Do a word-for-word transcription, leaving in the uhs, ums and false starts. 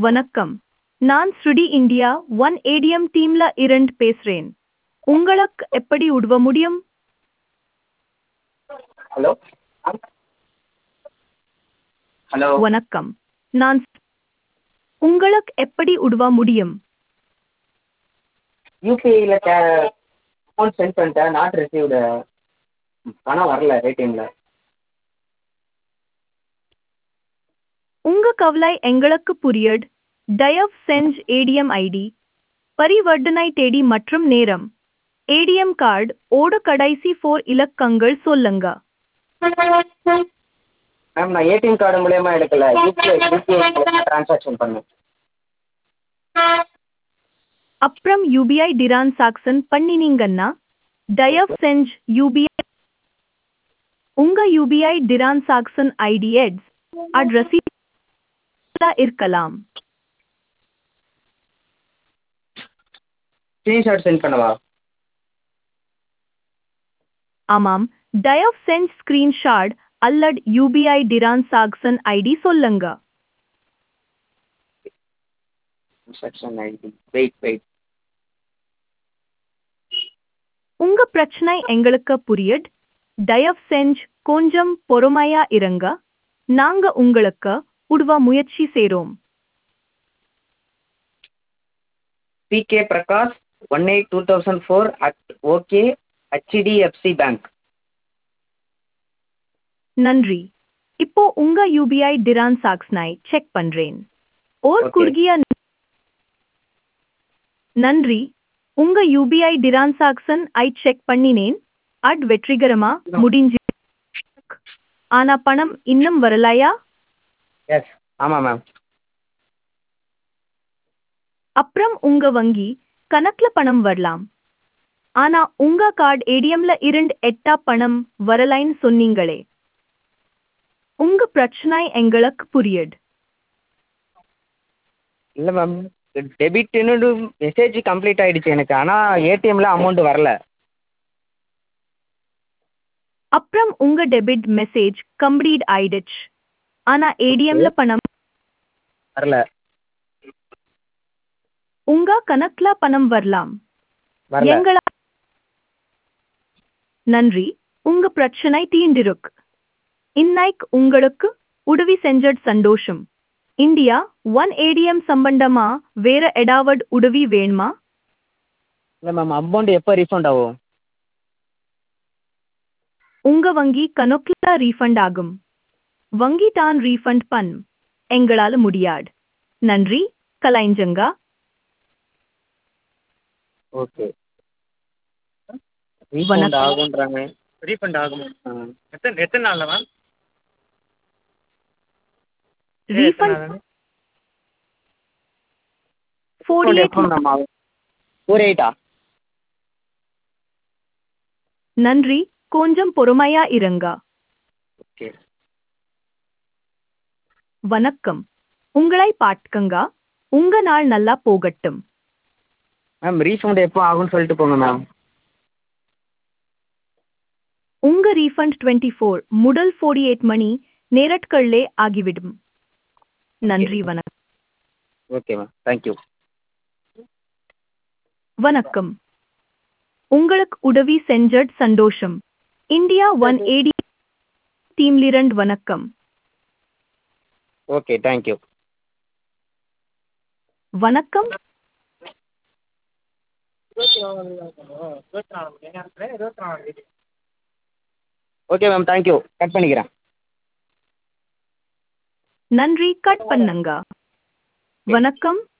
வணக்கம். நான் ஸ்ருடி India one ATM டீம்ல இருந்து பேசுறேன். உங்களுக்கு எப்படி உதவ முடியும்? ஹலோ ஹலோ வணக்கம். நான் உங்களுக்கு எப்படி உதவ முடியும்? யூபிஐயில் கே அமௌண்ட் சென்ட் பண்ணிட்டேன், நாட் ரிசீவ்டு. பணம் வரல ஏடிஎம்ல. உங்க கவலை எங்களுக்கு புரியுது. தயவு செஞ்சு ஏடிஎம் ஐடி, பரிவர்த்தனை தேதி மற்றும் நேரம், ஏடிஎம் கார்டு ஓட கடைசி ஃபோர் இலக்கங்கள் சொல்லுங்க. மேம், நான் ஏடிஎம் கார்டு மூலயமா எடுக்கல, யூபிஐ யூபிஐ ட்ரான்சாக்ஷன் பண்ணேன். அப்புறம் யூபிஐ டிரான்சாக்சன் பண்ணினீங்கன்னா தயவு செஞ்சு யூபிஐ உங்க யூபிஐ டிரான்சாக்சன் ஐடி எட்ஸ் அட்ரஸி இருக்கலாம். ஸ்க்ரீன்ஷாட் சென்ட் பண்ணவா? ஆமாம், தயவு செஞ்சு ஸ்கிரீன்ஷாட் அல்லது யூபிஐ டிரான்சாக்சன் ஐடி சொல்லுங்க. ட்ரான்சாக்ஷன் ஐடி, வெயிட் வெயிட் உங்க பிரச்சனை எங்களுக்கு புரியுது. தயவு செஞ்சு கொஞ்சம் பொறுமையா இருங்க. நாங்க உங்களுக்கு உதவ முயற்சி செய்றோம். P K Prakash one eight two thousand four at okay HDFC bank. நன்றி. இப்போ உங்க யூபிஐ டிரான்சாக்சனை செக் பண்றேன். ஓர் Okay. குறுகிய நன்றி. உங்க யூபிஐ டிரான்சாக்சன் ஐ செக் பண்ணினேன். அட் வெற்றிகரமா முடிஞ்சு. ஆனா பணம் இன்னும் வரலையா? எஸ், ஆமாம் மேம். அப்புறம் உங்க வங்கி கணக்குல பணம் வரலாம். ஆனா உங்க கார்டு ஏடிஎம்ல இருந்து எட்டா பணம் வரலைன்னு சொன்னீங்களே. உங்க பிரச்சனை எங்களுக்கு புரியுது. இல்லை மேம், டெபிட்னு மெசேஜ் கம்ப்ளீட் ஆயிடுச்சு எனக்கு, ஆனால் ஏடிஎம்ல அமௌண்ட் வரல. அப்புறம் உங்க டெபிட் மெசேஜ் கம்ப்ளீட் ஆயிடுச்சு. ஆனா ஏடிஎம்ல பணம் வரல. உங்க கணக்குல பணம் வரலாம். வரல. எங்களா நன்றி. உங்க பிரச்சனை தீர்ந்திருக்கு. இன்னைக்கு உங்களுக்கு உதவி செஞ்சது சந்தோஷம். இந்தியா ஒன் ஏடிஎம் சம்பந்தமா வேற ஏதாவது உதவி வேணுமா? இல்லை மேம், அமௌண்ட் எப்போ ரீஃபண்ட் ஆகும்? உங்க வங்கி கணக்குல ரீஃபண்ட் ஆகும். வங்கி தான் ரீஃபண்ட் பண் எங்களால முடியாது. நன்றி கலைஞ்சங்கா. ஓகே. ரீஃபண்ட் வணக்கம். ஆகுன்றாங்க. ரீஃபண்ட் ஆகும். எத்தனை எத்தனை நாளில் ma'am? Refund forty eight four எயிட்டா? நன்றி. கொஞ்சம் பொறுமையா இருங்க. ஓகே. வணக்கம். உங்களை பார்த்துக்கங்க. உங்க நாள் நல்லா போகட்டும். மேம், ரீஃபண்ட் எப்போ ஆகும்னு சொல்லிட்டு போங்க மேம். உங்க ரீஃபண்ட் டுவெண்ட்டி ஃபோர் முதல் ஃபோர்ட்டி எயிட் மணி நேரட்களே ஆகிவிடும். நன்றி. வணக்கம். Okay ma'am, thank you. வணக்கம். உங்களுக்கு உதவி செஞ்சது சந்தோஷம். இந்தியா ஒன் ஏடி டீம்லிரண்ட் வணக்கம். Okay, thank you. வணக்கம். Okay ma'am, thank you. கட் பண்ணிக்கிறேன். நன்றி. கட் பண்ணுங்க. வணக்கம்.